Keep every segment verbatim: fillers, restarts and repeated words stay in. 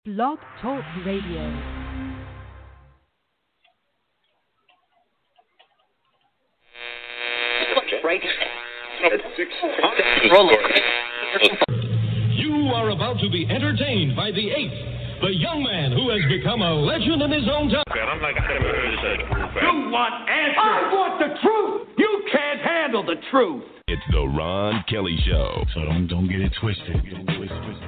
Blog Talk Radio. Right. You are about to be entertained by the eighth, the young man who has become a legend in his own time. I'm like, I never heard of that. You want answers? I want the truth. You can't handle the truth. It's the Ron Kelly Show. So don't don't get it twisted. Get it twisted.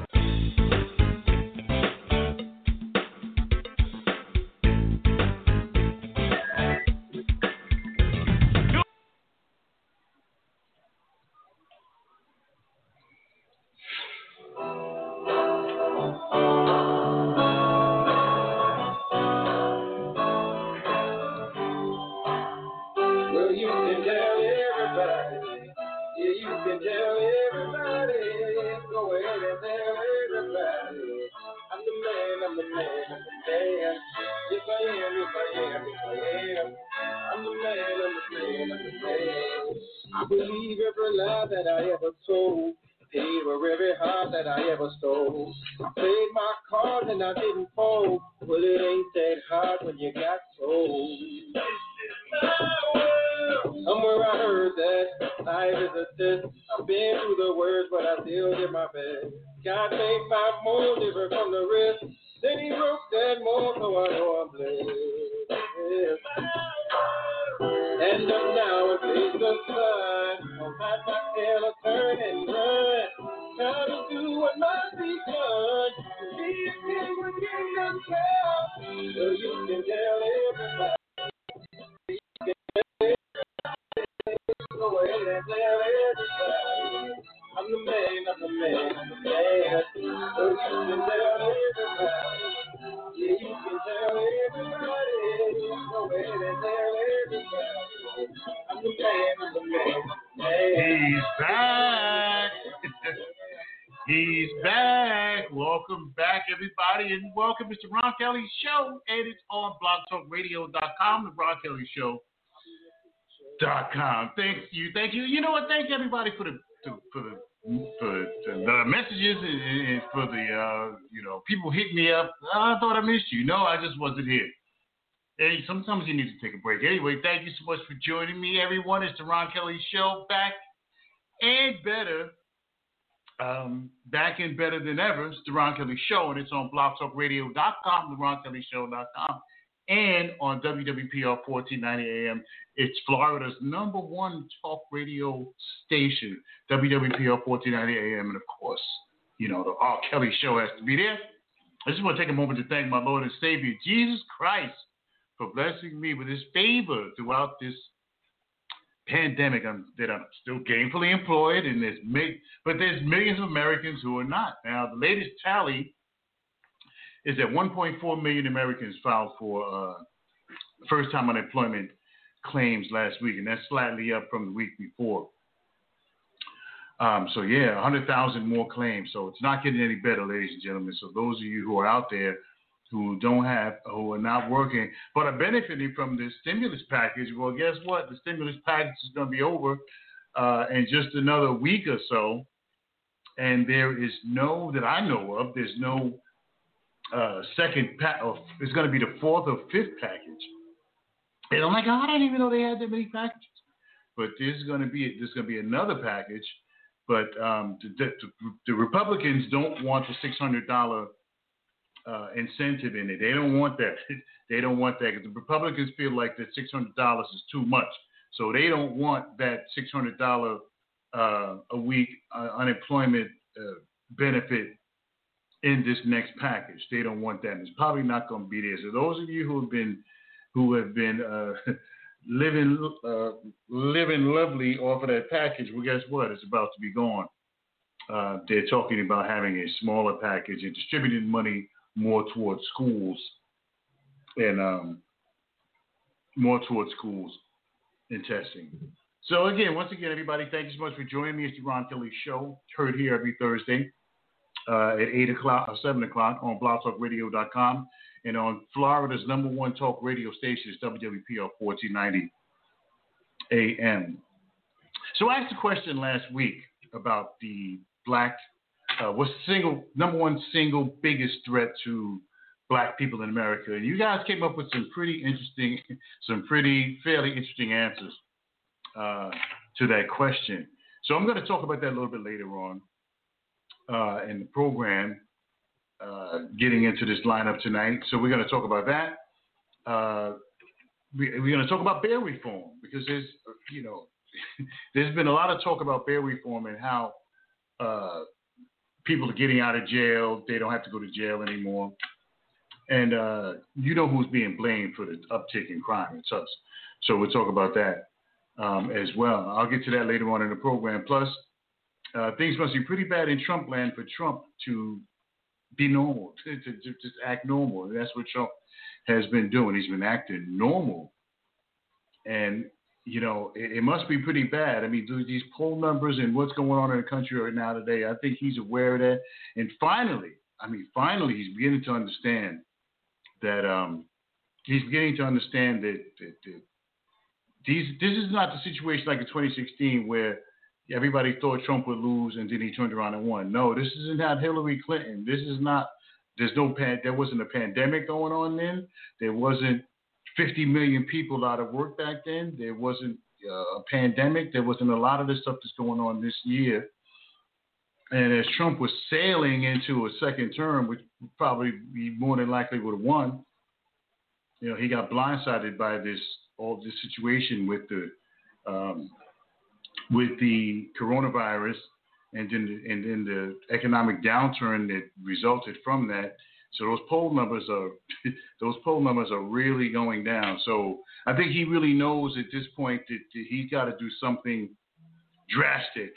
I believe every lie that I ever told, paid for every heart that I ever stole. I played my cards and I didn't fold. Well, it ain't that hard when you got sold. Somewhere I heard that life is a test. I've been through the worst, but I still did my best. God made my mold different from the rest. Then he broke that mold, so I know I'm blessed. And up now and face the sun. I'll have my tail a turn and run. Try to do what must be done. To be a king with kingdom come. So you can tell everybody. You can tell everybody. Go ahead and tell everybody. I'm the man, I'm the man, I'm the man. So you can tell everybody. Yeah, you can tell everybody. Go ahead and tell everybody. I'm the man, I'm the man, man. He's back. He's back. Welcome back, everybody, and welcome to the Ron Kelly Show. And it's on blog talk radio dot com, the Ron Kelly Show dot com. Thank you, thank you. You know what? Thank everybody for the for the for the messages and, and for the uh, you know, people hit me up. Oh, I thought I missed you. No, I just wasn't here. Hey, sometimes you need to take a break. Anyway, thank you so much for joining me, everyone. It's the Ron Kelly Show, back and better. Um, back and better than ever. It's the Ron Kelly Show, and it's on blog talk radio dot com, the ron kelly show dot com, and on W W P R fourteen ninety A M. It's Florida's number one talk radio station, W W P R fourteen ninety A M. And, of course, you know, the R. Kelly Show has to be there. I just want to take a moment to thank my Lord and Savior, Jesus Christ, for blessing me with his favor throughout this pandemic. I'm, that I'm still gainfully employed, and there's but there's millions of Americans who are not. Now, the latest tally is that one point four million Americans filed for uh, first-time unemployment claims last week, and that's slightly up from the week before. Um, so, yeah, one hundred thousand more claims. So it's not getting any better, ladies and gentlemen. So those of you who are out there who don't have, who are not working, but are benefiting from this stimulus package, well, guess what? The stimulus package is going to be over uh, in just another week or so. And there is no, that I know of, there's no uh, second pack, or it's going to be the fourth or fifth package. And I'm like, oh, I didn't even know they had that many packages. But there's going to be, there's going to be another package. But um, the, the, the Republicans don't want the six hundred dollars Uh, incentive in it. They don't want that. They don't want that because the Republicans feel like that six hundred dollars is too much. So they don't want that six hundred dollars uh, a week uh, unemployment uh, benefit in this next package. They don't want that. It's probably not going to be there. So those of you who have been who have been uh, living uh, living lovely off of that package, well, guess what? It's about to be gone. Uh, they're talking about having a smaller package and distributing money more towards schools and um, more towards schools and testing. So again, once again, everybody, thank you so much for joining me. It's the Ron Kelly Show, heard here every Thursday uh, at eight o'clock or seven o'clock on blog talk radio dot com and on Florida's number one talk radio station is W W P R fourteen ninety A M. So I asked a question last week about the black uh, what's the single number one single biggest threat to black people in America? And you guys came up with some pretty interesting, some pretty fairly interesting answers uh, to that question. So I'm going to talk about that a little bit later on uh, in the program, uh, getting into this lineup tonight. So we're going to talk about that. Uh, we, we're going to talk about bail reform because there's, you know, there's been a lot of talk about bail reform and how uh, people are getting out of jail. They don't have to go to jail anymore. And uh, you know who's being blamed for the uptick in crime. It's us. So we'll talk about that um, as well. I'll get to that later on in the program. Plus, uh, things must be pretty bad in Trump land for Trump to be normal, to, to, to just act normal. And that's what Trump has been doing. He's been acting normal. And, you know, it, it must be pretty bad. I mean, these poll numbers and what's going on in the country right now today, I think he's aware of that. And finally, I mean, finally, he's beginning to understand that um, he's beginning to understand that, that, that these, this is not the situation like in twenty sixteen where everybody thought Trump would lose and then he turned around and won. No, this isn't not Hillary Clinton. This is not. There's no pan, there wasn't a pandemic going on then. There wasn't fifty million people out of work back then. There wasn't uh, a pandemic. There wasn't a lot of this stuff that's going on this year. And as Trump was sailing into a second term, which probably he more than likely would have won, you know, he got blindsided by this all this situation with the um, with the coronavirus, and then the, and then the economic downturn that resulted from that. So those poll numbers are those poll numbers are really going down. So I think he really knows at this point that, that he's got to do something drastic.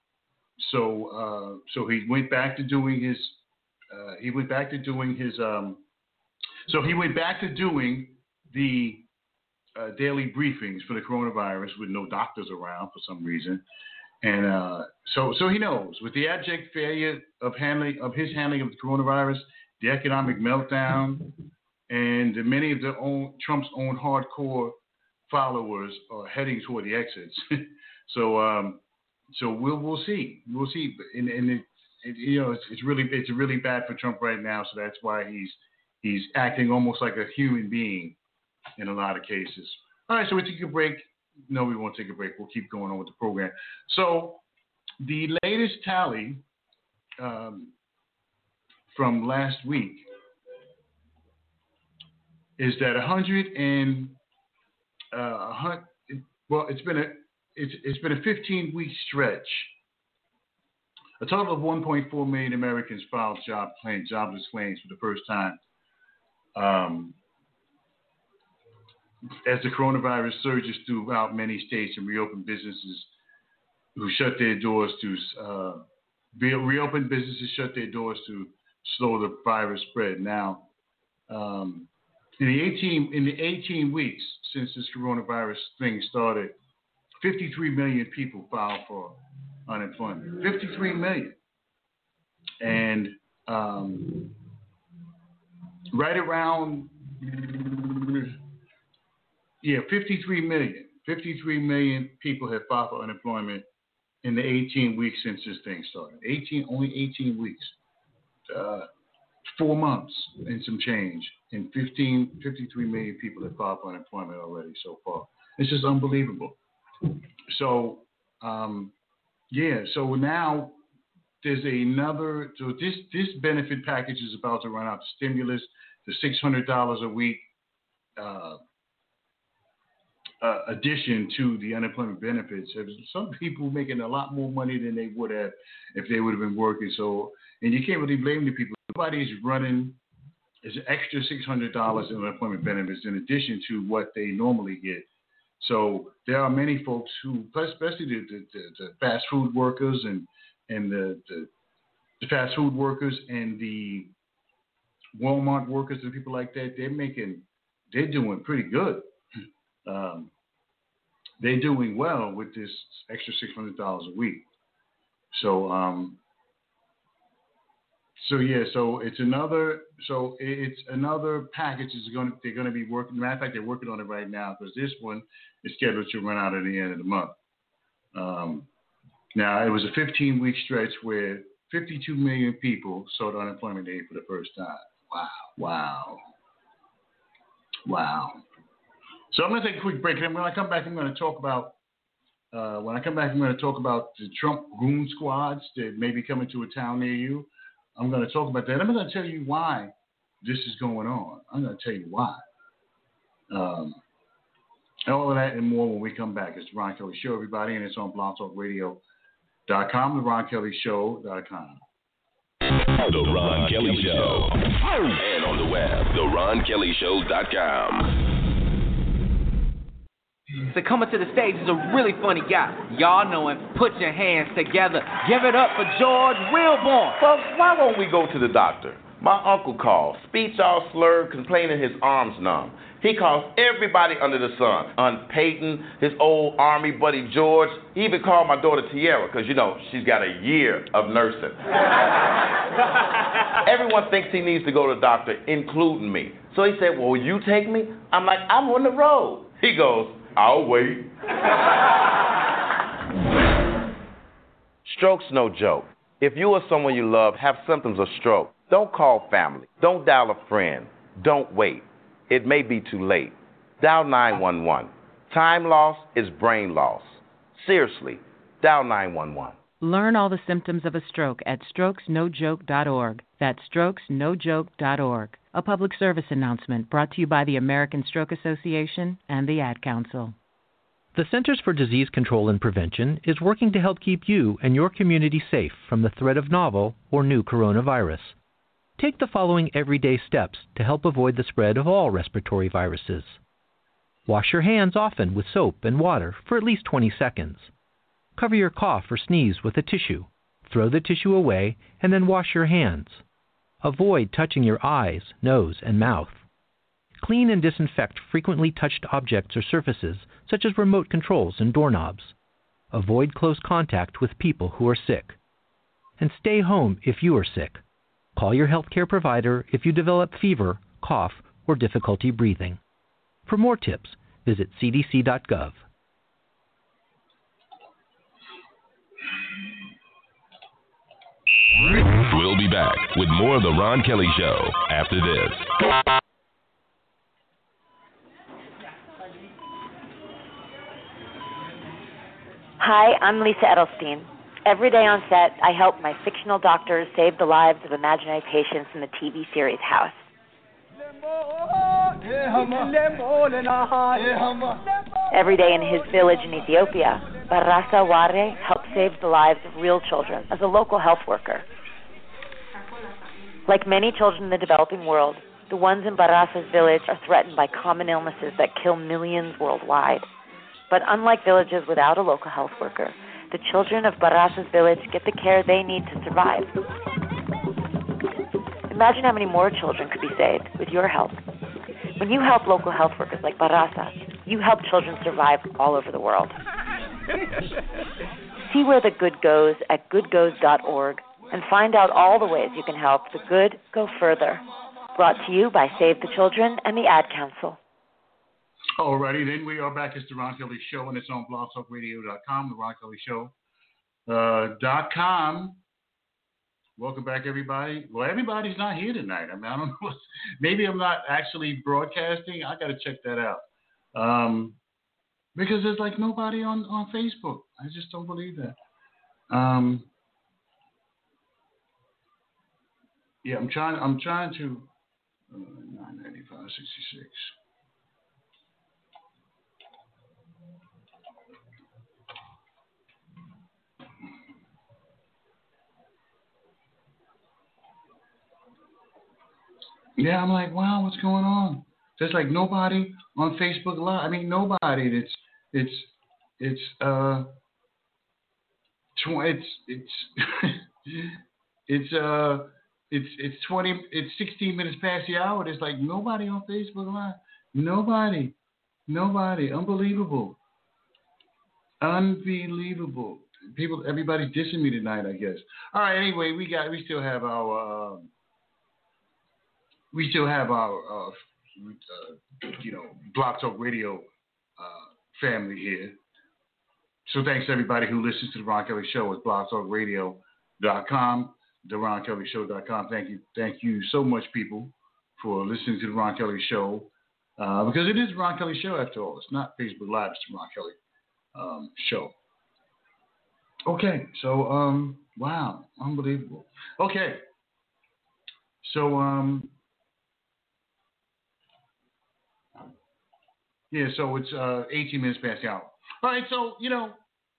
So uh, so he went back to doing his uh, he went back to doing his um, so he went back to doing the uh, daily briefings for the coronavirus with no doctors around for some reason. And uh, so so he knows with the abject failure of handling of his handling of the coronavirus, the economic meltdown, and many of the own Trump's own hardcore followers are heading toward the exits. so um, so we'll we'll see we'll see, and, and it, it, you know it's, it's really it's really bad for Trump right now. So that's why he's he's acting almost like a human being in a lot of cases. All right, so we take a break. No, we won't take a break. We'll keep going on with the program. So the latest tally um, from last week is that one hundred and uh, well, it's been a it's it's been a fifteen week stretch. A total of one point four million Americans filed job claims, jobless claims for the first time. Um, as the coronavirus surges throughout many states and reopen businesses who shut their doors to uh, re- reopen businesses shut their doors to slow the virus spread. Now, um, in the eighteen in the eighteen weeks since this coronavirus thing started, fifty-three million people filed for unemployment. fifty-three million, and um, right around. Yeah, fifty-three million. fifty-three million people have filed for unemployment in the eighteen weeks since this thing started. eighteen, only eighteen weeks. Uh, four months and some change. And fifteen, fifty-three million people have filed for unemployment already so far. It's just unbelievable. So, um, yeah, so now there's another, so this, this benefit package is about to run out. The stimulus, the six hundred dollars a week, uh, Uh, addition to the unemployment benefits. Some people making a lot more money than they would have if they would have been working. So, and you can't really blame the people. Nobody's running is an extra six hundred dollars in unemployment benefits in addition to what they normally get. So there are many folks who, especially the, the, the, the fast food workers and and the, the the fast food workers and the Walmart workers and people like that, they're making, they're doing pretty good. Um, they're doing well with this extra six hundred dollars a week. So, um, so yeah, so it's another, so it's another package is going to, they're going to be working. Matter of fact, they're working on it right now because this one is scheduled to run out at the end of the month. Um, now it was a fifteen week stretch where fifty-two million people sought unemployment aid for the first time. Wow, wow, wow. So I'm going to take a quick break, and when I come back, I'm going to talk about. Uh, when I come back, I'm going to talk about the Trump goon squads that may be coming to a town near you. I'm going to talk about that. I'm going to tell you why this is going on. I'm going to tell you why. Um, all of that and more when we come back. It's the Ron Kelly Show, everybody, and it's on blog talk radio dot com, the ron kelly show dot com. The Ron Kelly Show. And on the web, the ron kelly show dot com. So coming to the stage is a really funny guy. Y'all know him. Put your hands together. Give it up for George Wilborn. Folks, why won't we go to the doctor? My uncle called, speech all slurred, complaining his arms numb. He calls everybody under the sun. Aunt Peyton, his old army buddy George. He even called my daughter Tiara, because, you know, she's got a year of nursing. Everyone thinks he needs to go to the doctor, including me. So he said, well, will you take me? I'm like, I'm on the road. He goes, I'll wait. Stroke's no joke. If you or someone you love have symptoms of stroke, don't call family. Don't dial a friend. Don't wait. It may be too late. Dial nine one one. Time loss is brain loss. Seriously, dial nine one one. Learn all the symptoms of a stroke at strokes no joke dot org. That's strokes no joke dot org. A public service announcement brought to you by the American Stroke Association and the Ad Council. The Centers for Disease Control and Prevention is working to help keep you and your community safe from the threat of novel or new coronavirus. Take the following everyday steps to help avoid the spread of all respiratory viruses. Wash your hands often with soap and water for at least twenty seconds. Cover your cough or sneeze with a tissue. Throw the tissue away and then wash your hands. Avoid touching your eyes, nose, and mouth. Clean and disinfect frequently touched objects or surfaces, such as remote controls and doorknobs. Avoid close contact with people who are sick. And stay home if you are sick. Call your healthcare provider if you develop fever, cough, or difficulty breathing. For more tips, visit c d c dot gov. We'll be back with more of The Ron Kelly Show after this. Hi, I'm Lisa Edelstein. Every day on set, I help my fictional doctors save the lives of imaginary patients in the T V series House. Every day in his village in Ethiopia, Barasa Ware helps save the lives of real children as a local health worker. Like many children in the developing world, the ones in Barasa's village are threatened by common illnesses that kill millions worldwide. But unlike villages without a local health worker, the children of Barasa's village get the care they need to survive. Imagine how many more children could be saved with your help. When you help local health workers like Barasa, you help children survive all over the world. See where the good goes at good goes dot org and find out all the ways you can help the good go further. Brought to you by Save the Children and the Ad Council. Alrighty, then we are back. It's the Ron Kelly Show, and it's on blog talk radio dot com, the Ron Kelly Show uh, dot com. Welcome back, everybody. Well, everybody's not here tonight. I mean, I don't know. What, maybe I'm not actually broadcasting. I got to check that out. Um, because there's like nobody on, on Facebook. I just don't believe that. Um, yeah, I'm trying. I'm trying to. Uh, nine ninety-five sixty-six. Yeah, I'm like, wow, what's going on? There's like nobody on Facebook Live. I mean, nobody. It's it's it's uh, tw- it's it's it's uh, it's it's twenty. It's sixteen minutes past the hour. There's like nobody on Facebook Live. Nobody, nobody. Unbelievable, unbelievable. People, everybody's dissing me tonight, I guess. All right. Anyway, we got. We still have our. Uh, We still have our, uh, uh, you know, Blog Talk Radio uh, family here. So thanks to everybody who listens to the Ron Kelly Show at blog talk radio dot com. the ron kelly show dot com. Thank you, thank you so much, people, for listening to the Ron Kelly Show, uh, because it is the Ron Kelly Show after all. It's not Facebook Live; it's the Ron Kelly um, Show. Okay, so um, wow, unbelievable. Okay, so um, yeah, so it's uh, eighteen minutes past the hour. All right, so you know.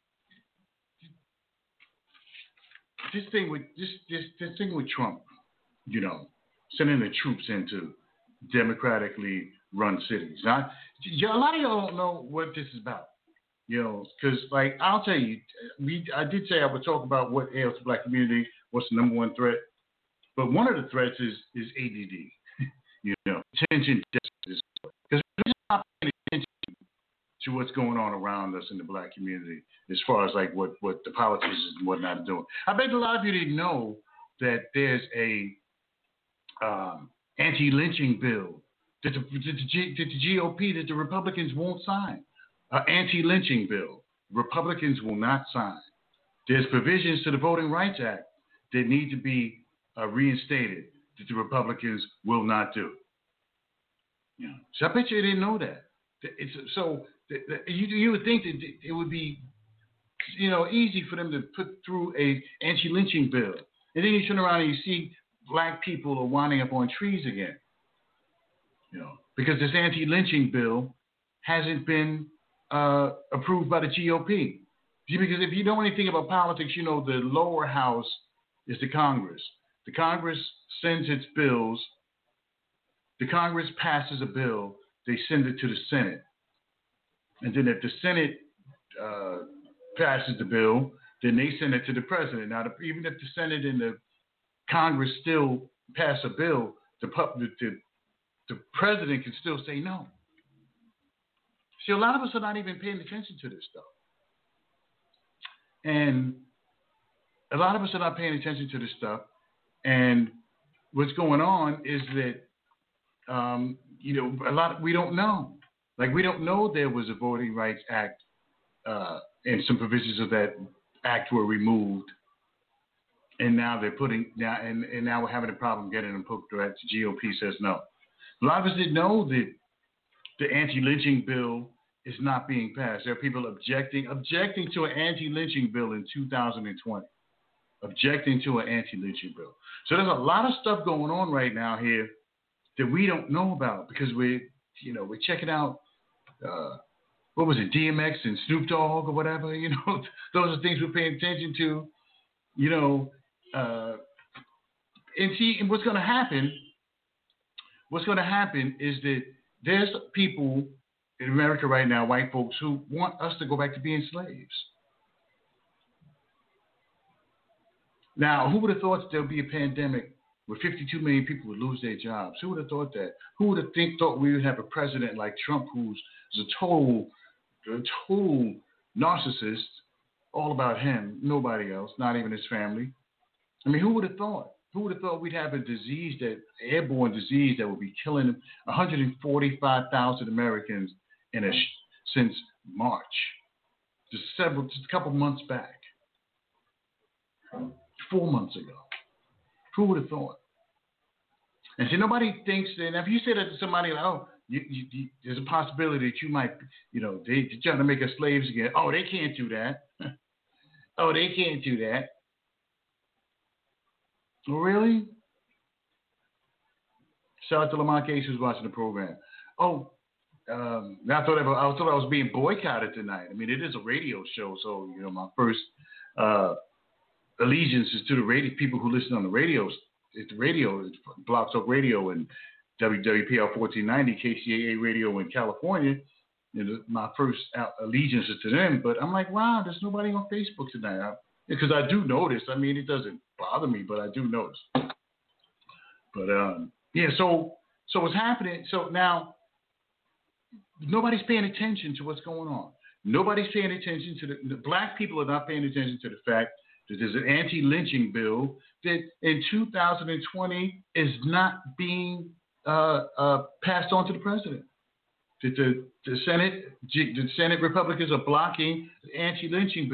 This thing with this, this this thing with Trump, you know, sending the troops into democratically run cities. Now, a lot of y'all don't know what this is about, you know, because like I'll tell you, we I did say I would talk about what ails the black community, what's the number one threat, but one of the threats is is A D D, you know, attention deficit, because we're just not paying attention to what's going on around us in the black community as far as like what, what the politicians and whatnot are doing. I bet a lot of you didn't know that there's a um, anti-lynching bill that the, that, the G, that the G O P, that the Republicans won't sign. An anti-lynching bill Republicans will not sign. There's provisions to the Voting Rights Act that need to be uh, reinstated that the Republicans will not do. You know, so I bet you didn't know that. It's, so you, you would think that it would be, you know, easy for them to put through a anti-lynching bill, and then you turn around and you see black people are winding up on trees again, you know, because this anti-lynching bill hasn't been uh, approved by the G O P. Because if you know anything about politics, you know the lower house is the Congress. The Congress sends its bills. The Congress passes a bill. They send it to the Senate. And then if the Senate uh, passes the bill, then they send it to the president. Now, the, even if the Senate and the Congress still pass a bill, the, the, the president can still say no. See, a lot of us are not even paying attention to this stuff. And a lot of us are not paying attention to this stuff. And what's going on is that, um, you know, a lot, we don't know. Like, we don't know there was a Voting Rights Act uh, and some provisions of that act were removed. And now they're putting, now and, and now we're having a problem getting them put through. The G O P says no. A lot of us didn't know that the anti-lynching bill is not being passed. There are people objecting, objecting to an anti-lynching bill in two thousand twenty. Objecting to an anti-lynching bill. So there's a lot of stuff going on right now here that we don't know about because we, you know, we're checking out, uh, what was it, D M X and Snoop Dogg or whatever, you know, those are things we're paying attention to, you know, uh, and see, and what's going to happen, what's going to happen is that there's people in America right now, white folks, who want us to go back to being slaves. Now, who would have thought that there would be a pandemic where fifty-two million people would lose their jobs? Who would have thought that? Who would have think, thought we would have a president like Trump who's a total, a total narcissist, all about him, nobody else, not even his family? I mean, who would have thought? Who would have thought we'd have a disease, that airborne disease that would be killing one hundred forty-five thousand Americans in a, since March, just several, just a couple months back, four months ago? Who would have thought? And see, nobody thinks that. If you say that to somebody, like, oh, you, you, you, there's a possibility that you might, you know, they, they're trying to make us slaves again. Oh, they can't do that. Oh, they can't do that. Oh, really? Shout out to Lamont Case who's watching the program. Oh, um, I thought I, I thought I was being boycotted tonight. I mean, it is a radio show, so you know, my first uh, allegiance is to the radio people who listen on the radios. It's the radio, it's Blog Talk Radio and W W P L fourteen ninety, K C A A Radio in California. You know, my first allegiance is to them. But I'm like, wow, there's nobody on Facebook tonight. I, because I do notice. I mean, it doesn't bother me, but I do notice. But um, yeah, so so what's happening? So now nobody's paying attention to what's going on. Nobody's paying attention to the, the black people are not paying attention to the fact that there's an anti-lynching bill that in two thousand twenty is not being uh, uh, passed on to the president. That the, the Senate, the Senate Republicans are blocking the anti-lynching bill.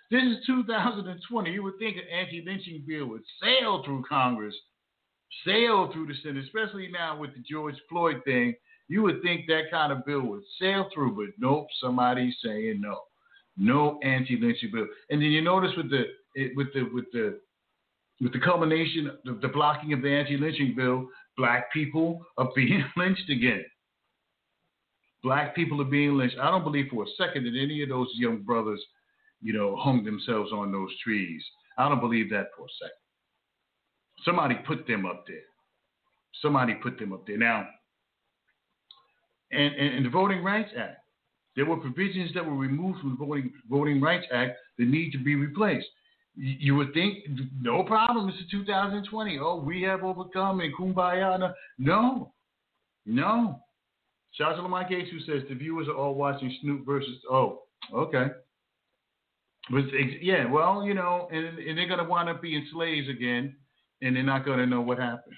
This is two thousand twenty. You would think an anti-lynching bill would sail through Congress, sail through the Senate, especially now with the George Floyd thing. You would think that kind of bill would sail through, but nope, somebody's saying no. No anti-lynching bill. And then you notice with the with the with the with the culmination of the blocking of the anti-lynching bill, black people are being lynched again. Black people are being lynched. I don't believe for a second that any of those young brothers, you know, hung themselves on those trees. I don't believe that for a second. Somebody put them up there. Somebody put them up there. Now, and, and, and the Voting Rights Act, there were provisions that were removed from the Voting, Voting Rights Act that need to be replaced. You, you would think, no problem, it's two thousand twenty. Oh, we have overcome and kumbaya. No, no. Shout out to Lamont Gates, who says the viewers are all watching Snoop versus, oh, okay. But, yeah, well, you know, and, and they're going to wind up being slaves again, and they're not going to know what happened.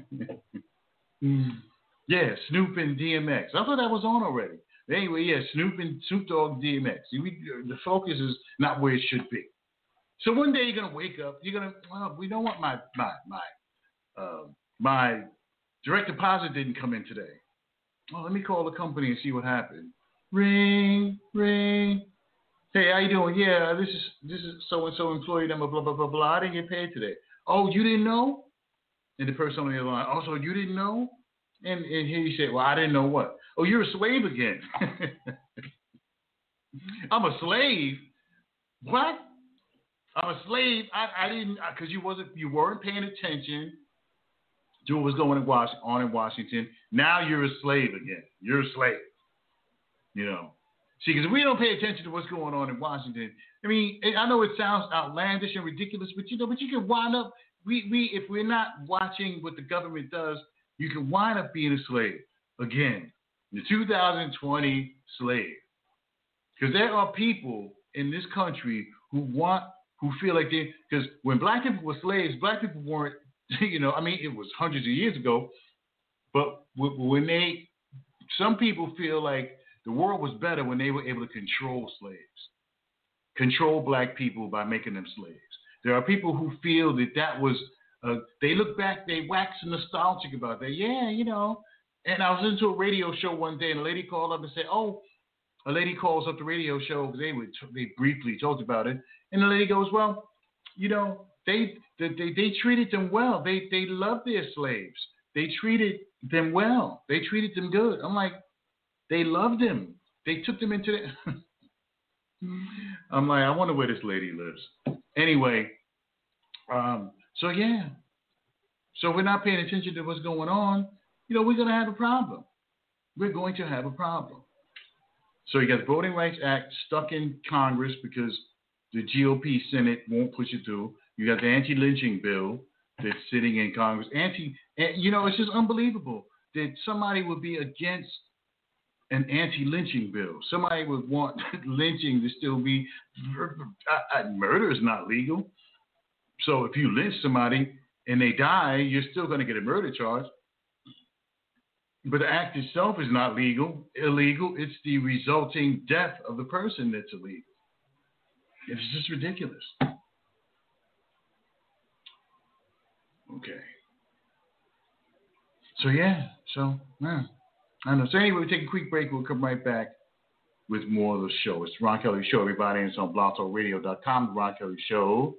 Yeah, Snoop and D M X. I thought that was on already. Anyway, yeah, Snoop and Snoop Dogg, D M X. We, the focus is not where it should be. So one day you're going to wake up, you're going to, well, we don't want my, my, my, uh, my direct deposit didn't come in today. Oh, let me call the company and see what happened. Ring, ring. Hey, how you doing? Yeah, this is this is so and so employee number, blah blah blah blah. I didn't get paid today. Oh, you didn't know? And the person on the other line, oh, so you didn't know? And and here you say, well, I didn't know what? Oh, you're a slave again. I'm a slave. What? I'm a slave. I, I didn't because you wasn't you weren't paying attention to what was going on in Washington. Now you're a slave again. You're a slave. You know. See, because if we don't pay attention to what's going on in Washington, I mean, I know it sounds outlandish and ridiculous, but you know, but you can wind up. We we if we're not watching what the government does, you can wind up being a slave again. The two thousand twenty slave. Because there are people in this country who want, who feel like they, because when black people were slaves, black people weren't. You know, I mean, it was hundreds of years ago, but when they, some people feel like the world was better when they were able to control slaves, control black people by making them slaves. There are people who feel that that was, uh, they look back, they wax nostalgic about that. Yeah, you know, and I was into a radio show one day and a lady called up and said, oh, a lady calls up the radio show because they, would, they briefly talked about it. And the lady goes, well, you know, They, they they treated them well. They they loved their slaves. They treated them well. They treated them good. I'm like, they loved them. They took them into the. I'm like, I wonder where this lady lives. Anyway, um, so yeah. So if we're not paying attention to what's going on, you know, we're going to have a problem. We're going to have a problem. So you got the Voting Rights Act stuck in Congress because the G O P Senate won't push it through. You got the anti-lynching bill that's sitting in Congress. Anti, you know, it's just unbelievable that somebody would be against an anti-lynching bill. Somebody would want lynching to still be, murder is not legal. So if you lynch somebody and they die, you're still going to get a murder charge. But the act itself is not legal, illegal. It's the resulting death of the person that's illegal. It's just ridiculous. Okay. So, yeah. So, yeah. I don't know. So, anyway, we'll take a quick break. We'll come right back with more of the show. It's the Ron Kelly Show, everybody. And it's on blog talk radio dot com, the Ron Kelly Show.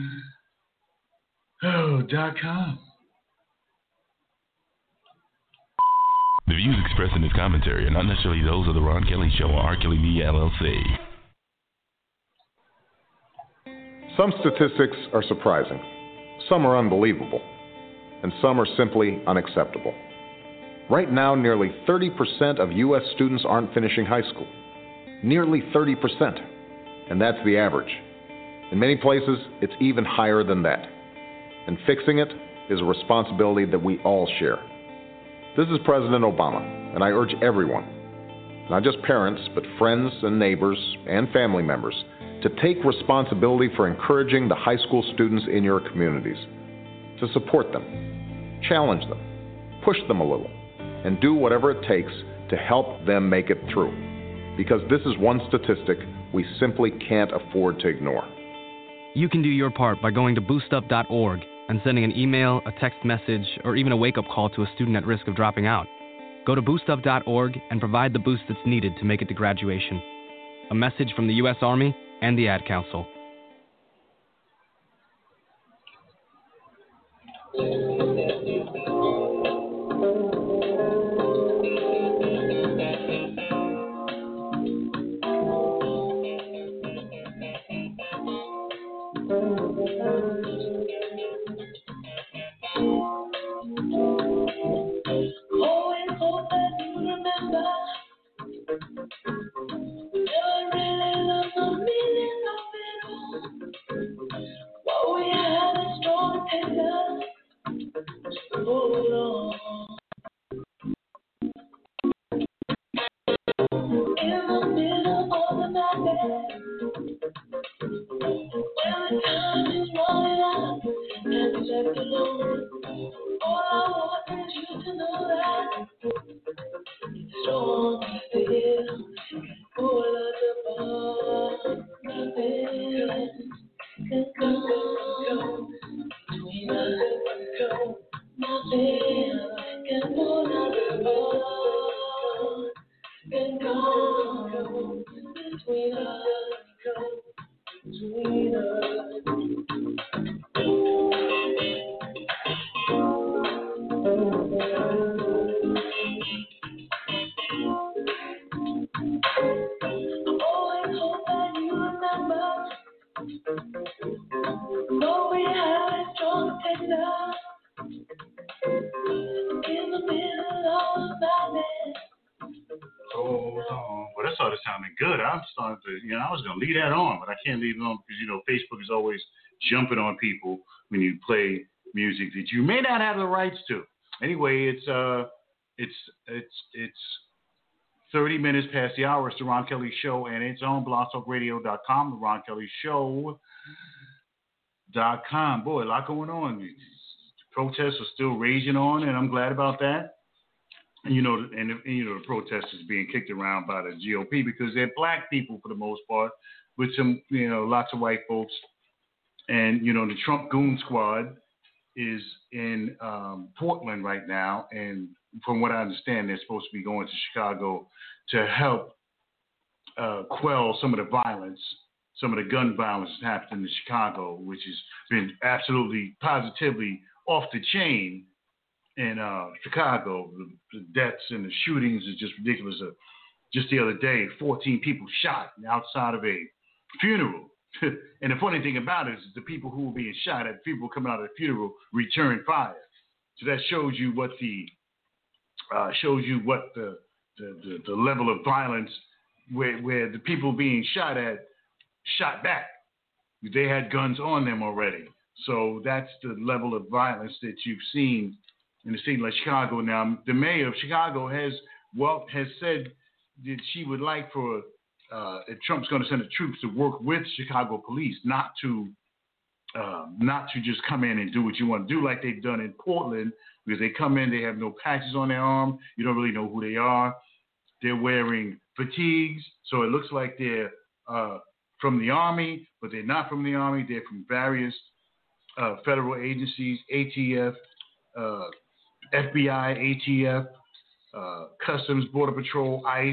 Oh, dot com. The views expressed in this commentary are not necessarily those of the Ron Kelly Show or R. Kelly Media, L L C. Some statistics are surprising. Some are unbelievable, and some are simply unacceptable. Right now, nearly thirty percent of U S students aren't finishing high school. Nearly thirty percent. And that's the average. In many places, it's even higher than that. And fixing it is a responsibility that we all share. This is President Obama, and I urge everyone, not just parents, but friends and neighbors and family members, to take responsibility for encouraging the high school students in your communities, to support them, challenge them, push them a little, and do whatever it takes to help them make it through. Because this is one statistic we simply can't afford to ignore. You can do your part by going to boost up dot org and sending an email, a text message, or even a wake-up call to a student at risk of dropping out. Go to boost up dot org and provide the boost that's needed to make it to graduation. A message from the U S Army and the Ad Council. Leave that on, but I can't leave it on because, you know, Facebook is always jumping on people when you play music that you may not have the rights to. Anyway, it's uh, it's it's it's thirty minutes past the hour. It's the Ron Kelly Show, and it's on blog talk radio dot com, the Ron Kelly Show dot com. Boy, a lot going on. The protests are still raging on, and I'm glad about that. And, you know, and, and you know, the protesters being kicked around by the G O P because they're black people for the most part, with some, you know, lots of white folks. And, you know, the Trump Goon Squad is in um, Portland right now. And from what I understand, they're supposed to be going to Chicago to help uh, quell some of the violence, some of the gun violence that's happened in Chicago, which has been absolutely, positively off the chain. In uh, Chicago, the, the deaths and the shootings is just ridiculous. Uh, just the other day, fourteen people shot outside of a funeral. And the funny thing about it is the people who were being shot at, people coming out of the funeral, returned fire. So that shows you what the uh, shows you what the the, the the level of violence where where the people being shot at shot back. They had guns on them already. So that's the level of violence that you've seen in a city like Chicago. Now, the mayor of Chicago has well has said that she would like for uh, if Trump's going to send the troops to work with Chicago police, not to uh, not to just come in and do what you want to do like they've done in Portland, because they come in, they have no patches on their arm, you don't really know who they are, they're wearing fatigues, so it looks like they're uh, from the Army, but they're not from the Army, they're from various uh, federal agencies, A T F, uh, F B I, A T F, uh, Customs, Border Patrol, ICE,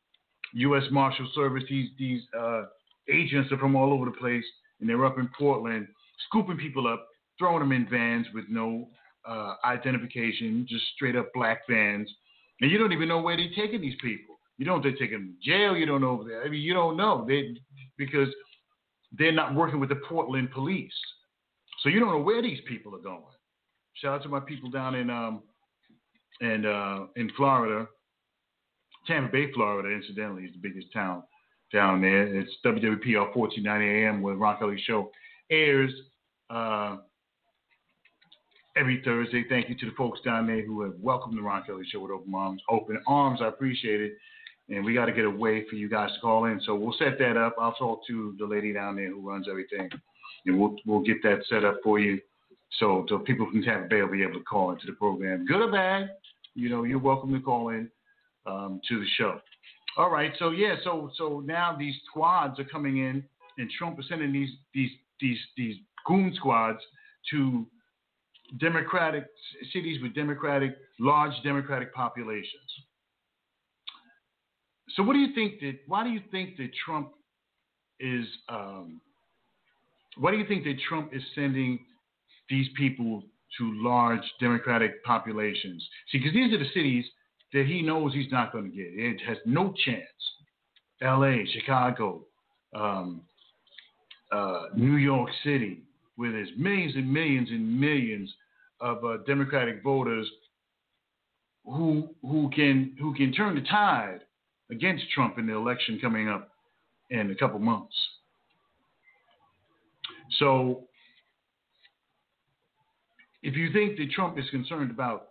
U S Marshal Service. These these uh, agents are from all over the place, and they're up in Portland, scooping people up, throwing them in vans with no uh, identification, just straight up black vans, and you don't even know where they're taking these people. You don't know if they're taking them to jail. You don't know. I mean, you don't know they because they're not working with the Portland police, so you don't know where these people are going. Shout out to my people down in um and uh, in Florida, Tampa Bay, Florida. Incidentally, is the biggest town down there. It's W W P R fourteen ninety A M, where Ron Kelly Show airs uh, every Thursday. Thank you to the folks down there who have welcomed the Ron Kelly Show with open arms. Open arms, I appreciate it. And we got to get a way for you guys to call in, so we'll set that up. I'll talk to the lady down there who runs everything, and we'll we'll get that set up for you. So, so people from Tampa Bay will be able to call into the program. Good or bad, you know, you're welcome to call in um, to the show. All right. So yeah. So so now these squads are coming in, and Trump is sending these these these these goon squads to Democratic cities with Democratic large Democratic populations. So what do you think that? Why do you think that Trump is? Um, why do you think that Trump is sending these people to large Democratic populations? See, because these are the cities that he knows he's not going to get. It has no chance. L A, Chicago, um, uh, New York City, where there's millions and millions and millions of uh, Democratic voters who who can who can turn the tide against Trump in the election coming up in a couple months. So, if you think that Trump is concerned about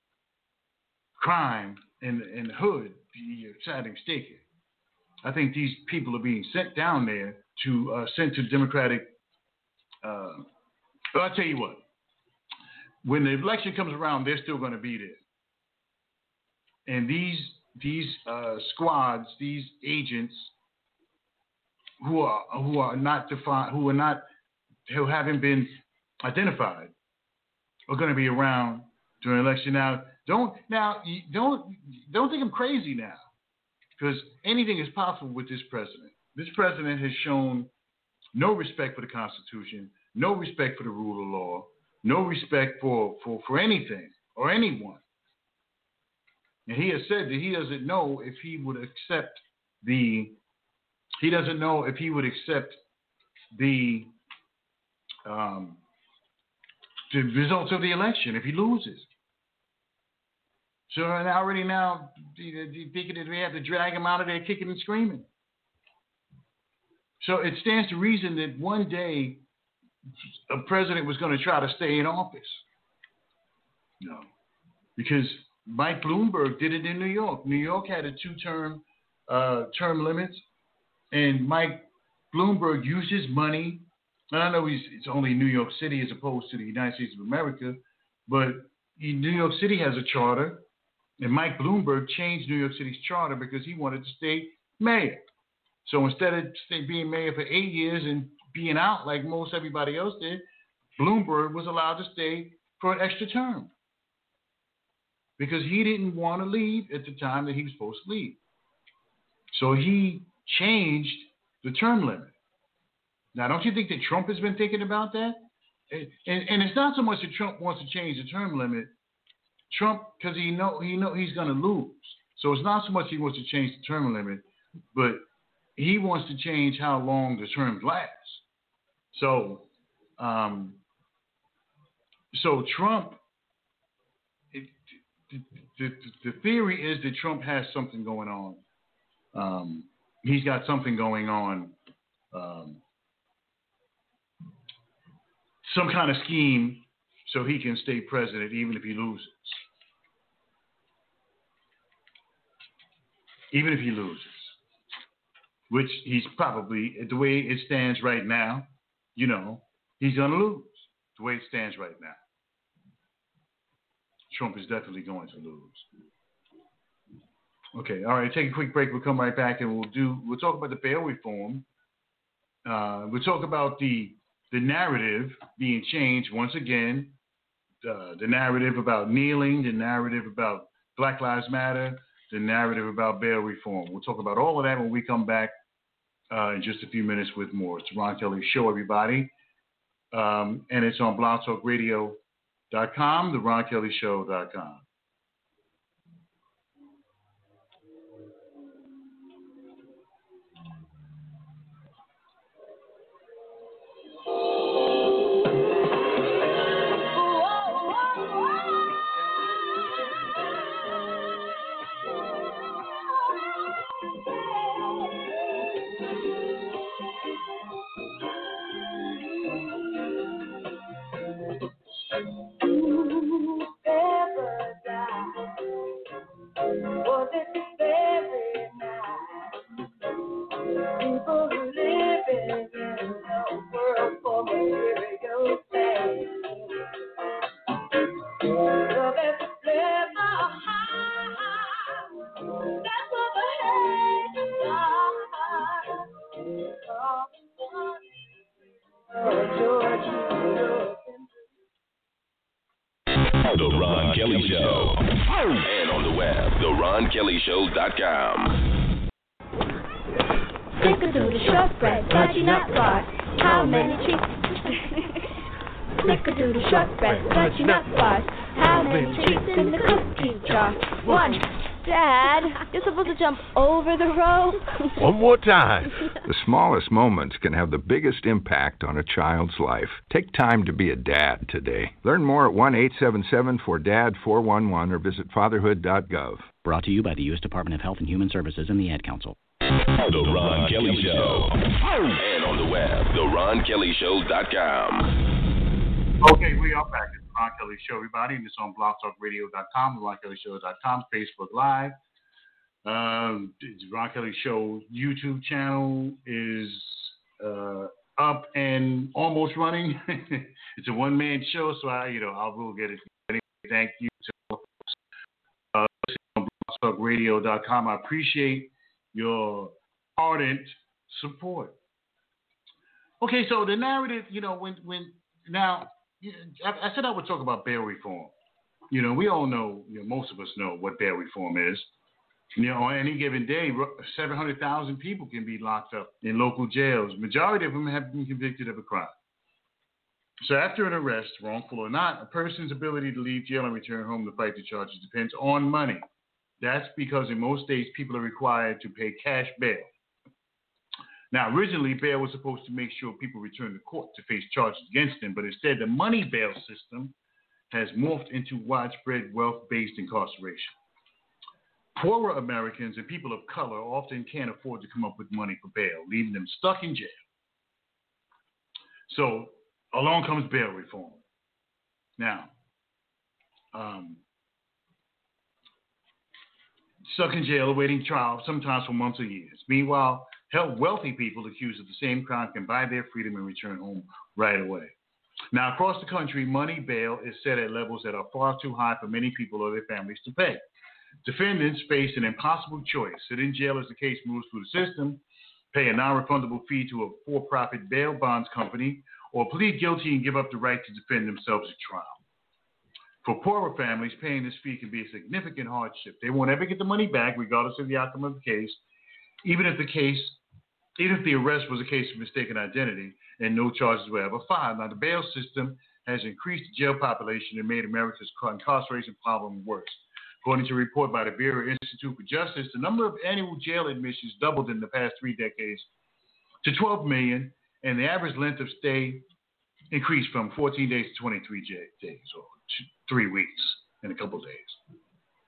crime in, in the hood, you're sadly mistaken. I think these people are being sent down there to uh, sent to Democratic. Uh, well, I'll tell you what. When the election comes around, they're still going to be there. And these these uh, squads, these agents who are who are not defined, who are not who haven't been identified, are going to be around during the election. Now, don't now don't don't think I'm crazy now, because anything is possible with this president. This president has shown no respect for the Constitution, no respect for the rule of law, no respect for, for, for anything or anyone. And he has said that he doesn't know if he would accept the he doesn't know if he would accept the um, the results of the election if he loses. So and already now thinking that we have to drag him out of there kicking and screaming. So it stands to reason that one day a president was going to try to stay in office. No, because Mike Bloomberg did it in New York. New York had a two-term uh, term limits, and Mike Bloomberg used his money. And I know he's, it's only New York City as opposed to the United States of America, but he, New York City has a charter, and Mike Bloomberg changed New York City's charter because he wanted to stay mayor. So instead of stay, being mayor for eight years and being out like most everybody else did, Bloomberg was allowed to stay for an extra term because he didn't want to leave at the time that he was supposed to leave. So he changed the term limit. Now, don't you think that Trump has been thinking about that? And, and, and it's not so much that Trump wants to change the term limit. Trump, because he know he know he's going to lose. So it's not so much he wants to change the term limit, but he wants to change how long the term lasts. So, um, so Trump, it, the, the, the theory is that Trump has something going on. Um, he's got something going on, um, some kind of scheme so he can stay president even if he loses. Even if he loses. Which he's probably, the way it stands right now, you know, he's going to lose the way it stands right now. Trump is definitely going to lose. Okay, all right, take a quick break. We'll come right back and we'll do, we'll talk about the bail reform. Uh, we'll talk about the, the narrative being changed once again, uh, the narrative about kneeling, the narrative about Black Lives Matter, the narrative about bail reform. We'll talk about all of that when we come back uh, in just a few minutes with more. It's the Ron Kelly Show, everybody. Um, and it's on blog talk radio dot com, the ron kelly show dot com. Whoever Show. And on the web, the ron kelly show dot com. Snickerdoodle shortbread, fudgy nut bars. How many treats? Snickerdoodle shortbread, fudgy nut bars. How many treats in the cookie jar? One. Dad, you're supposed to jump over the rope. One more time. The smallest moments can have the biggest impact on a child's life. Take time to be a dad today. Learn more at one eight seven seven four D A D four one one or visit fatherhood dot gov. Brought to you by the U S Department of Health and Human Services and the Ad Council. The Ron Kelly Show. And on the web, the ron kelly show dot com. Okay, we are back. It's the Ron Kelly Show, everybody, and it's on blog talk radio dot com, the ron kelly show dot com, Facebook Live. Um, the Ron Kelly Show YouTube channel is uh, up and almost running. It's a one-man show, so I, you know, I will get it. Anyway, thank you to uh, on blog talk radio dot com. I appreciate your ardent support. Okay, so the narrative, you know, when when now. I said I would talk about bail reform. You know, we all know, you know, most of us know what bail reform is. You know, on any given day, seven hundred thousand people can be locked up in local jails. Majority of them have been convicted of a crime. So after an arrest, wrongful or not, a person's ability to leave jail and return home to fight the charges depends on money. That's because in most states, people are required to pay cash bail. Now, originally, bail was supposed to make sure people return to court to face charges against them, but instead, the money bail system has morphed into widespread wealth-based incarceration. Poorer Americans and people of color often can't afford to come up with money for bail, leaving them stuck in jail. So, along comes bail reform. Now, um, stuck in jail awaiting trial, sometimes for months or years. Meanwhile, help wealthy people accused of the same crime can buy their freedom and return home right away. Now, across the country, money bail is set at levels that are far too high for many people or their families to pay. Defendants face an impossible choice: sit in jail as the case moves through the system, pay a non-refundable fee to a for-profit bail bonds company, or plead guilty and give up the right to defend themselves at trial. For poorer families, paying this fee can be a significant hardship. They won't ever get the money back, regardless of the outcome of the case, even if the case, even if the arrest was a case of mistaken identity and no charges were ever filed. Now, the bail system has increased the jail population and made America's incarceration problem worse. According to a report by the Bureau Institute for Justice, the number of annual jail admissions doubled in the past three decades to twelve million, and the average length of stay increased from fourteen days to twenty-three days, or three weeks and a couple of days.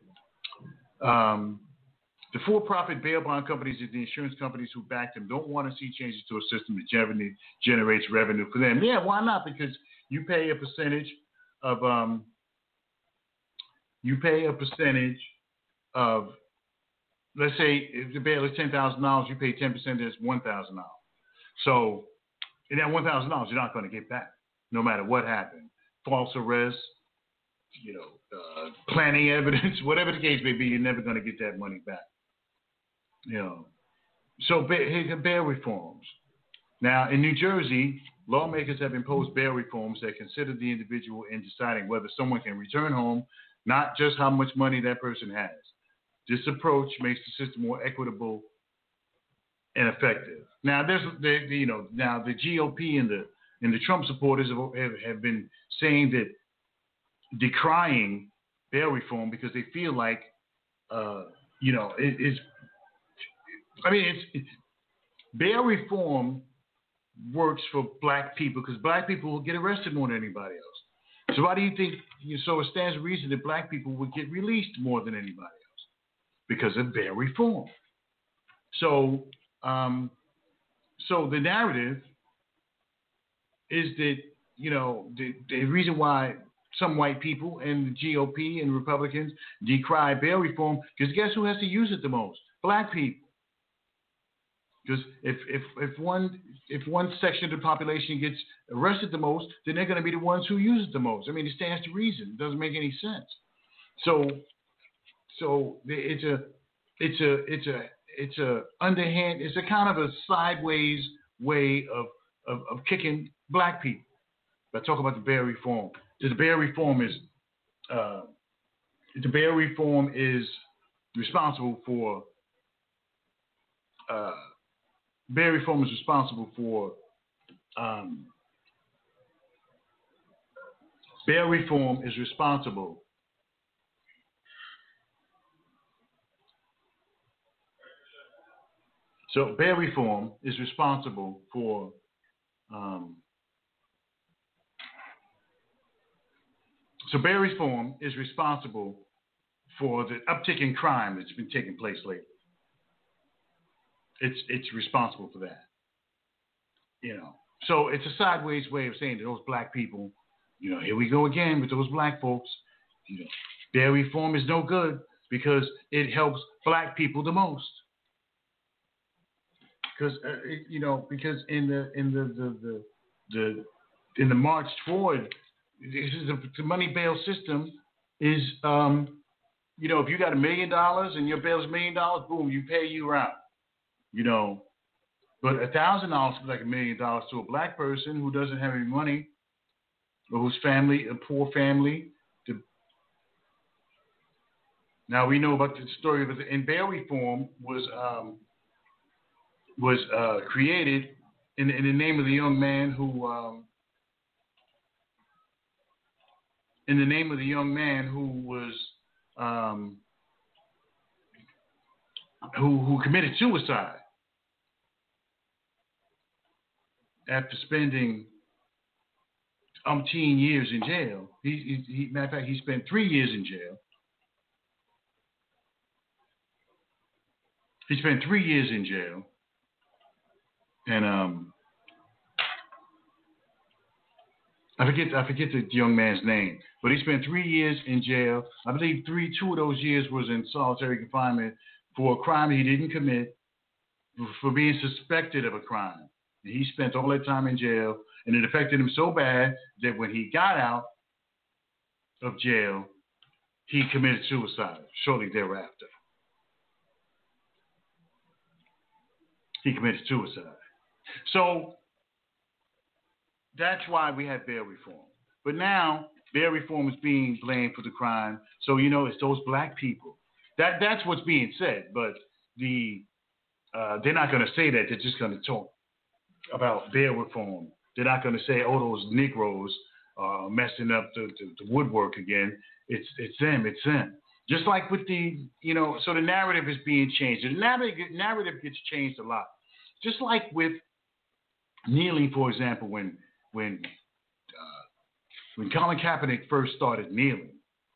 Um, The for-profit bail bond companies and the insurance companies who back them don't want to see changes to a system that generates revenue for them. Yeah, why not? Because you pay a percentage of um, you pay a percentage of, let's say if the bail is ten thousand dollars, you pay ten percent. That's one thousand dollars. So in that one thousand dollars, you're not going to get back, no matter what happened. False arrest, you know, uh, planning evidence, whatever the case may be, you're never going to get that money back. You know, so bail reforms. Now, in New Jersey, lawmakers have imposed bail reforms that consider the individual in deciding whether someone can return home, not just how much money that person has. This approach makes the system more equitable and effective. Now, there's, the, you know, now the G O P and the and the Trump supporters have, have been saying that, decrying bail reform because they feel like, uh, you know, it is. I mean, it's, it's bail reform works for black people because black people will get arrested more than anybody else. So why do you think? So it stands to reason that black people would get released more than anybody else because of bail reform. So, um, so the narrative is that, you know, the, the reason why some white people and the G O P and Republicans decry bail reform, because guess who has to use it the most? Black people. Because if, if, if one if one section of the population gets arrested the most, then they're going to be the ones who use it the most. I mean, it stands to reason. It doesn't make any sense. So so it's a it's a it's a it's a underhand. It's a kind of a sideways way of of, of kicking black people. But talk about the bail reform. The bail reform is uh, the bail reform is responsible for uh, bail reform is responsible for um, bail reform is responsible so bail reform is responsible for um, so bail reform is responsible for the uptick in crime that's been taking place lately. It's it's responsible for that. You know. So it's a sideways way of saying to those black people, you know, here we go again with those black folks. You know, bail reform is no good because it helps black people the most. Because uh, it, you know, because in the in the the the, the in the march toward this is a, the money bail system is um, you know, if you got a million dollars and your bail is a million dollars, boom, you pay you out. You know, but a thousand dollars is like a million dollars to a black person who doesn't have any money, or whose family, a poor family. To... Now we know about the story of it. And bail reform was um, was uh, created in, in the name of the young man who, um, in the name of the young man who was. Um, who who committed suicide after spending umpteen years in jail. He, he, he matter of fact, he spent three years in jail. He spent three years in jail, and um, I forget I forget the young man's name, but he spent three years in jail. I believe three two of those years was in solitary confinement for a crime he didn't commit, for being suspected of a crime. And he spent all that time in jail, and it affected him so bad that when he got out of jail, he committed suicide shortly thereafter. He committed suicide. So that's why we have bail reform. But now bail reform is being blamed for the crime. So, you know, it's those black people. That that's what's being said. But the uh, they're not going to say that. They're just going to talk about bail reform. They're not going to say, oh, those Negroes are messing up the, the, the woodwork again. It's it's them. It's them. Just like with the, you know, so the narrative is being changed. The narrative, narrative gets changed a lot. Just like with kneeling, for example, when when uh, when Colin Kaepernick first started kneeling,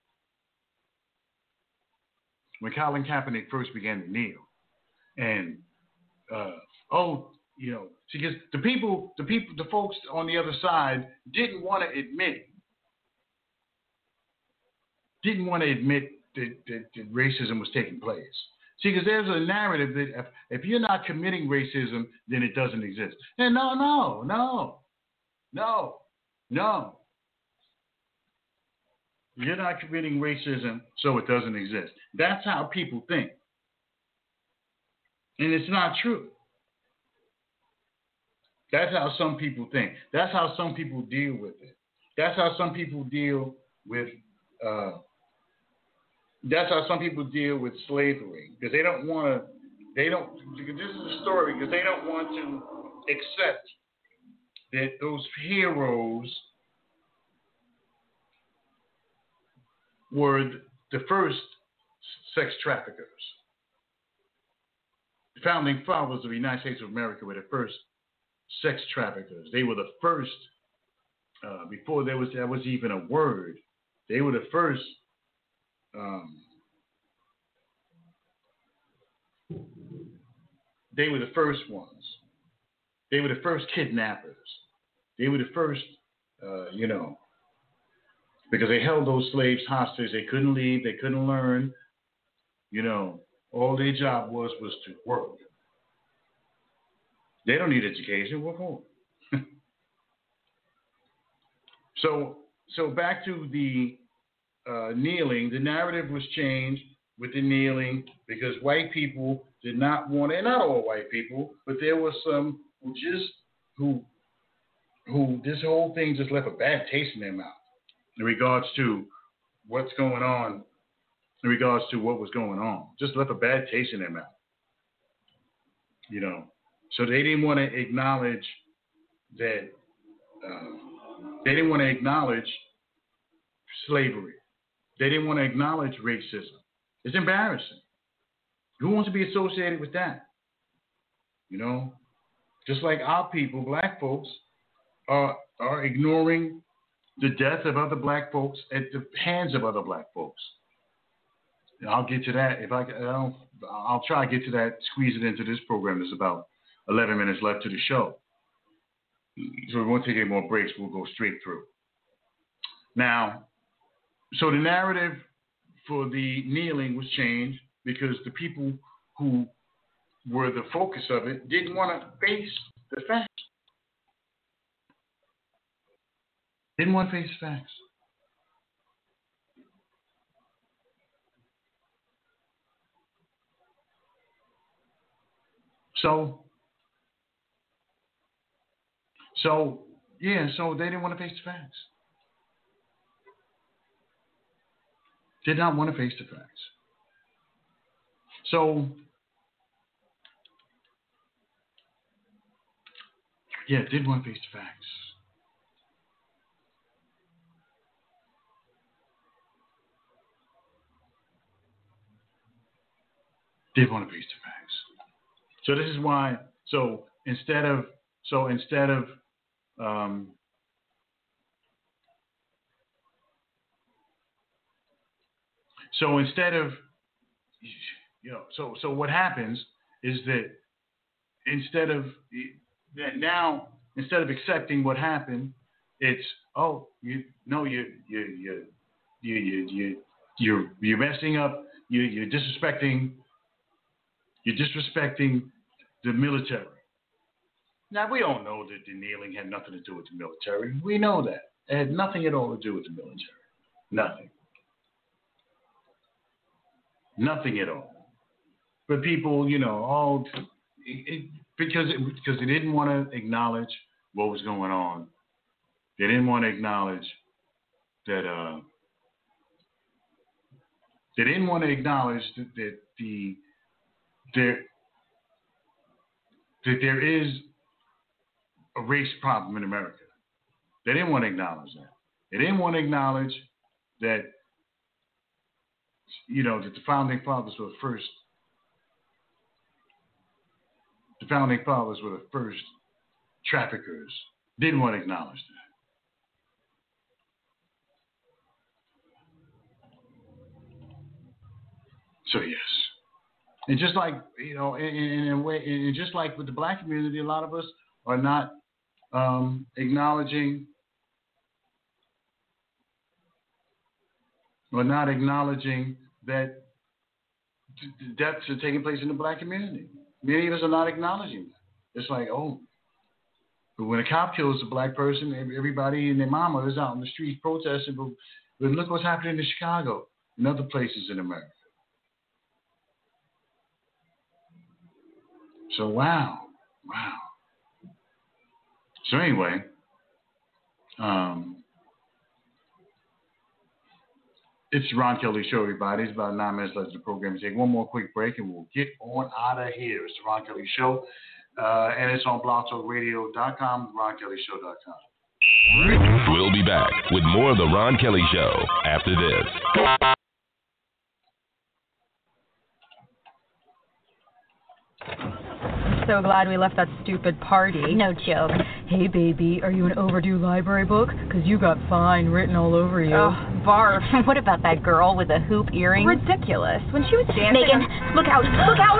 when Colin Kaepernick first began to kneel, and uh, oh, you know, because the people, the people, the folks on the other side didn't want to admit, didn't want to admit that, that, that racism was taking place. See, because there's a narrative that if, if you're not committing racism, then it doesn't exist. And no, no, no, no, no. You're not committing racism, so it doesn't exist. That's how people think. And it's not true. That's how some people think. That's how some people deal with it. That's how some people deal with uh, that's how some people deal with slavery, because they don't want to, they don't, this is the story, because they don't want to accept that those heroes were the first sex traffickers. The founding fathers of the United States of America were the first sex traffickers. They were the first, uh, before there was, there was even a word, they were the first Um, they were the first ones. They were the first kidnappers. They were the first, uh, you know, because they held those slaves hostage. They couldn't leave. They couldn't learn. You know, all their job was was to work. They don't need education. What for? so, so back to the Uh, kneeling, the narrative was changed with the kneeling because white people did not want it. Not all white people, but there were some who just who who this whole thing just left a bad taste in their mouth in regards to what's going on in regards to what was going on. Just left a bad taste in their mouth. You know, so they didn't want to acknowledge that, uh, they didn't want to acknowledge slavery. They didn't want to acknowledge racism. It's embarrassing. Who wants to be associated with that? You know, just like our people, black folks, are are ignoring the death of other black folks at the hands of other black folks. And I'll get to that if I, I don't. I'll try to get to that. Squeeze it into this program. There's about eleven minutes left to the show, so we won't take any more breaks. We'll go straight through. Now, so the narrative for the kneeling was changed because the people who were the focus of it didn't want to face the facts. Didn't want to face facts. So, so yeah, so they didn't want to face the facts. Did not want to face the facts. So, yeah, did want to face the facts. Did want to face the facts. So this is why. So instead of so instead of um, so instead of you know so so what happens is that instead of that now instead of accepting what happened, it's oh you no you you you you you you you're you're messing up you you're disrespecting. You're disrespecting the military. Now, we all know that the kneeling had nothing to do with the military. We know that. It had nothing at all to do with the military. Nothing. Nothing at all. But people, you know, all it, it, because it, because they didn't want to acknowledge what was going on. They didn't want to acknowledge that. Uh, they didn't want to acknowledge that, that the There, that there is a race problem in America. They didn't want to acknowledge that. They didn't want to acknowledge that, you know, that the founding fathers were the first. The founding fathers were the first traffickers. Didn't want to acknowledge that. So yes. And just like, you know, in, in a way, and just like with the black community, a lot of us are not um, acknowledging, or not acknowledging that deaths are taking place in the black community. Many of us are not acknowledging that. It's like, oh, but when a cop kills a black person, everybody and their mama is out in the streets protesting. But, but look what's happening in Chicago and other places in America. So, wow, wow. So anyway, um, it's the Ron Kelly Show, everybody. It's about nine minutes left of the program. Take one more quick break, and we'll get on out of here. It's the Ron Kelly Show, uh, and it's on blog talk radio dot com, ron kelly show dot com. We'll be back with more of the Ron Kelly Show after this. So glad we left that stupid party. No joke. Hey, baby, are you an overdue library book? Because you got fine written all over you. Oh, barf. What about that girl with the hoop earrings? Ridiculous. When she was dancing... Megan, on... look out, look out!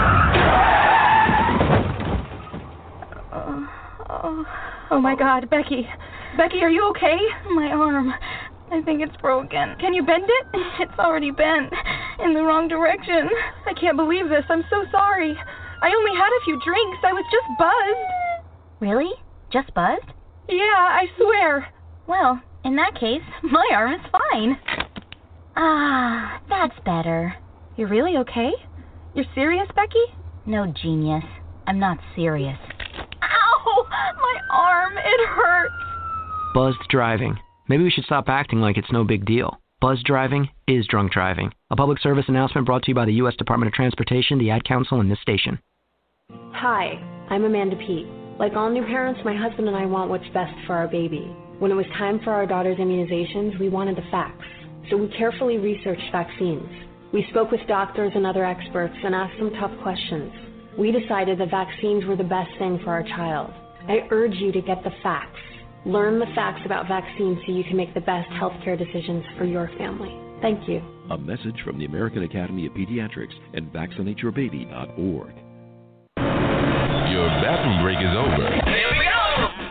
Oh, oh, oh, my God, Becky. Becky, are you okay? My arm. I think it's broken. Can you bend it? It's already bent. In the wrong direction. I can't believe this. I'm so sorry. I only had a few drinks. I was just buzzed. Really? Just buzzed? Yeah, I swear. Well, in that case, my arm is fine. Ah, that's better. You're really okay? You're serious, Becky? No, genius. I'm not serious. Ow! My arm, it hurts. Buzzed driving. Maybe we should stop acting like it's no big deal. Buzz driving is drunk driving. A public service announcement brought to you by the U S Department of Transportation, the Ad Council, and this station. Hi, I'm Amanda Pete. Like all new parents, my husband and I want what's best for our baby. When it was time for our daughter's immunizations, we wanted the facts. So we carefully researched vaccines. We spoke with doctors and other experts and asked them tough questions. We decided that vaccines were the best thing for our child. I urge you to get the facts. Learn the facts about vaccines so you can make the best healthcare decisions for your family. Thank you. A message from the American Academy of Pediatrics and vaccinate your baby dot org. Your bathroom break is over. Here we go!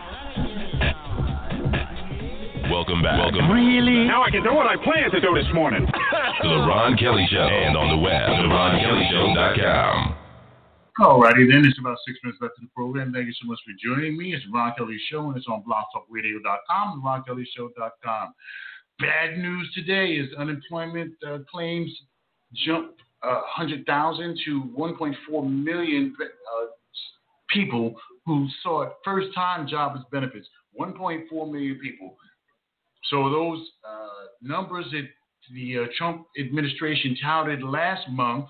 Welcome back. Welcome Really? Now I can do what I planned to do this morning. to the Ron Kelly Show and on the web, the ron kelly show dot com. Alrighty then, it's about six minutes left in the program. Thank you so much for joining me. It's the Ron Kelly Show, and it's on blog talk radio dot com and ron kelly show dot com. Bad news today is unemployment uh, claims jumped uh, one hundred thousand to one point four million uh, people who sought first-time jobless benefits. one point four million people. So those uh, numbers that the uh, Trump administration touted last month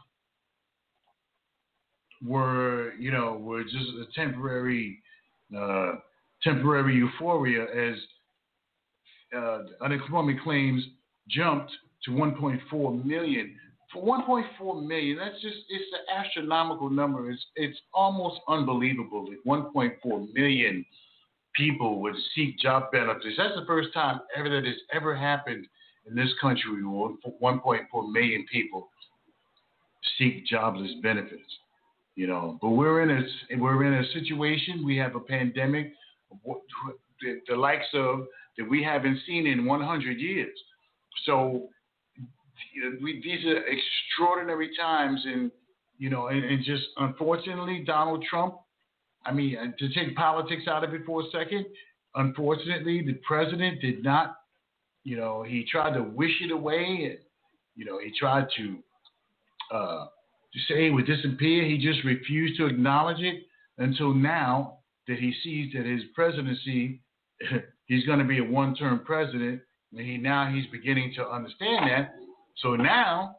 were, you know, were just a temporary, uh, temporary euphoria as uh, unemployment claims jumped to one point four million. For one point four million, that's just, it's an astronomical number. It's, it's almost unbelievable that one point four million people would seek job benefits. That's the first time ever that has ever happened in this country. one point four million people seek jobless benefits. You know, but we're in a we're in a situation. We have a pandemic, the, the likes of that we haven't seen in one hundred years. So you know, we, these are extraordinary times, and you know, and, and just unfortunately, Donald Trump. I mean, to take politics out of it for a second, unfortunately, the president did not. You know, he tried to wish it away, and you know, he tried to. Uh, To say it would disappear, he just refused to acknowledge it until now that he sees that his presidency, he's going to be a one-term president, and he now he's beginning to understand that. So now,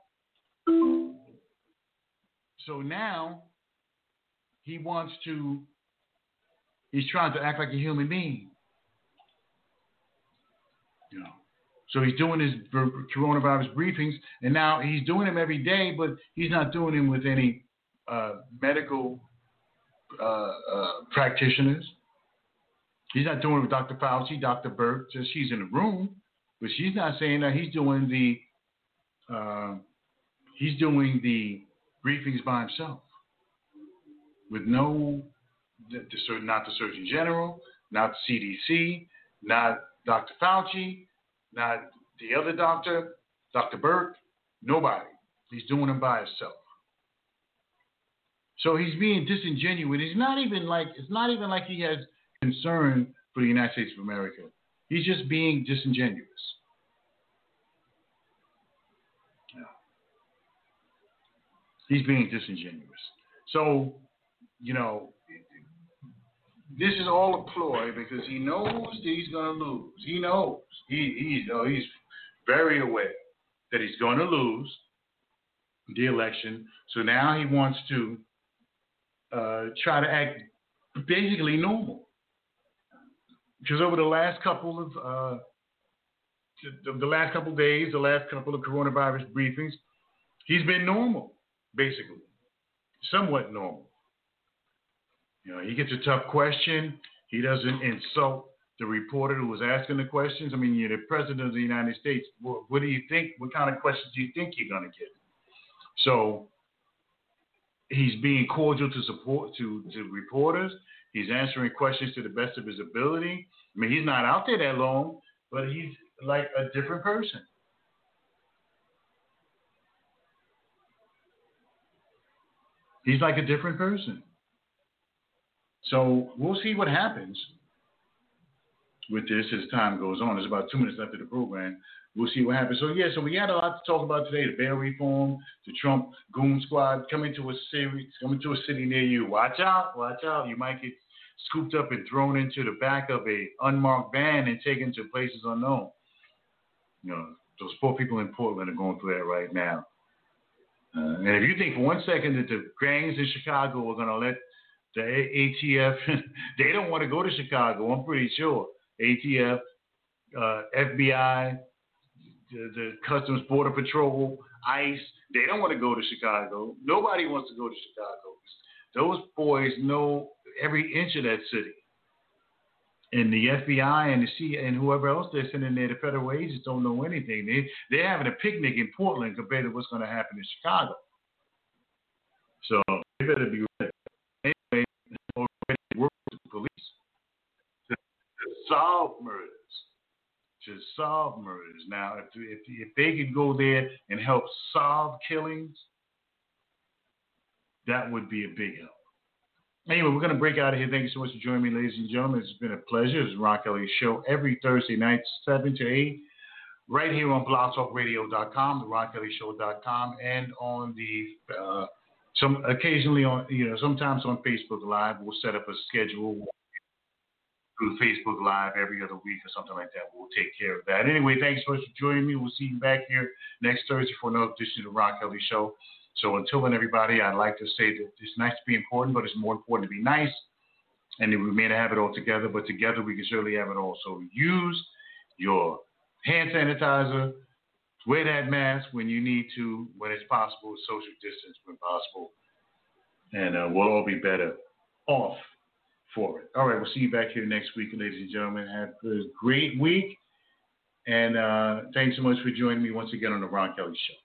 so now, he wants to. He's trying to act like a human being, you know. So he's doing his coronavirus briefings, and now he's doing them every day, but he's not doing them with any uh, medical uh, uh, practitioners. He's not doing it with Doctor Fauci, Doctor Birx, just she's in the room, but she's not saying that. He's doing the uh, he's doing the briefings by himself, with no, the, the, not the Surgeon General, not the C D C, not Doctor Fauci. Not the other doctor, Doctor Birx, nobody. He's doing them by himself. So he's being disingenuous. He's not even like it's not even like he has concern for the United States of America. He's just being disingenuous. Yeah. He's being disingenuous. So, you know, this is all a ploy because he knows that he's going to lose. He knows. He, he, oh, he's very aware that he's going to lose the election. So now he wants to uh, try to act basically normal. Because over the last couple of uh, the, the last couple of days, the last couple of coronavirus briefings, he's been normal, basically, somewhat normal. You know, he gets a tough question. He doesn't insult the reporter who was asking the questions. I mean, you're the president of the United States. What, what do you think? What kind of questions do you think you're going to get? So he's being cordial to support to, to reporters. He's answering questions to the best of his ability. I mean, he's not out there that long, but he's like a different person. He's like a different person. So we'll see what happens with this as time goes on. There's about two minutes left of the program. We'll see what happens. So, yeah, so we had a lot to talk about today. The bail reform, the Trump goon squad coming to a city, coming to a city near you. Watch out, watch out. You might get scooped up and thrown into the back of a unmarked van and taken to places unknown. You know, Those poor people in Portland are going through that right now. Uh, and if you think for one second that the gangs in Chicago are going to let the A T F, they don't want to go to Chicago, I'm pretty sure. A T F, uh, F B I, the, the Customs Border Patrol, ICE, they don't want to go to Chicago. Nobody wants to go to Chicago. Those boys know every inch of that city. And the F B I and the C and whoever else they're sending there, the federal agents don't know anything. They, they're having a picnic in Portland compared to what's going to happen in Chicago. So they better be ready. Anyway, already work with the police to, to solve murders. To solve murders. Now, if, if if they could go there and help solve killings, that would be a big help. Anyway, we're going to break out of here. Thank you so much for joining me, ladies and gentlemen. It's been a pleasure. It's Ron Kelly Show every Thursday night, seven to eight, right here on blog talk radio dot com, the ron kelly show dot com, and on the uh, some occasionally on you know sometimes on Facebook Live. We'll set up a schedule through Facebook Live every other week or something like that. We'll take care of that. Anyway, thanks so much for joining me. We'll see you back here next Thursday for another edition of the Ron Kelly Show. So until then, everybody, I'd like to say that it's nice to be important, but it's more important to be nice. And we may not have it all together, but together we can certainly have it all. So use your hand sanitizer, wear that mask when you need to, when it's possible, social distance when possible. And uh, we'll all be better off for it. All right, we'll see you back here next week, ladies and gentlemen. Have a great week. And uh, thanks so much for joining me once again on the Ron Kelly Show.